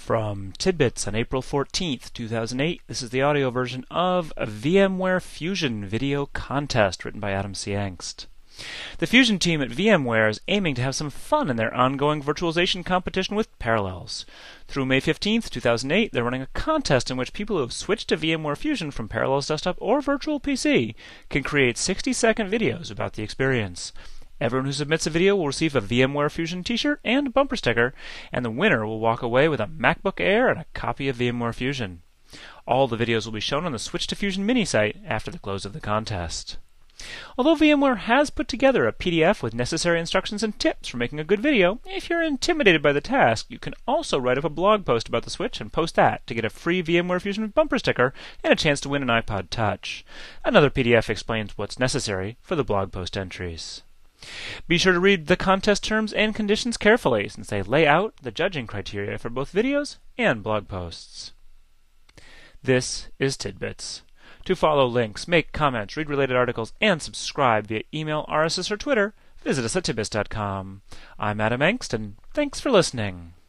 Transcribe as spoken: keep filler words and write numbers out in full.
From Tidbits on April fourteenth, two thousand eight, this is the audio version of a VMware Fusion Video Contest written by Adam C. Engst. The Fusion team at VMware is aiming to have some fun in their ongoing virtualization competition with Parallels. Through May fifteenth, two thousand eight, they're running a contest in which people who have switched to VMware Fusion from Parallels Desktop or Virtual P C can create sixty-second videos about the experience. Everyone who submits a video will receive a VMware Fusion t-shirt and a bumper sticker, and the winner will walk away with a MacBook Air and a copy of VMware Fusion. All the videos will be shown on the Switch to Fusion mini site after the close of the contest. Although VMware has put together a P D F with necessary instructions and tips for making a good video, if you're intimidated by the task, you can also write up a blog post about the Switch and post that to get a free VMware Fusion bumper sticker and a chance to win an iPod Touch. Another P D F explains what's necessary for the blog post entries. Be sure to read the contest terms and conditions carefully, since they lay out the judging criteria for both videos and blog posts. This is Tidbits. To follow links, make comments, read related articles, and subscribe via email, R S S, or Twitter, visit us at tidbits dot com. I'm Adam Engst, and thanks for listening.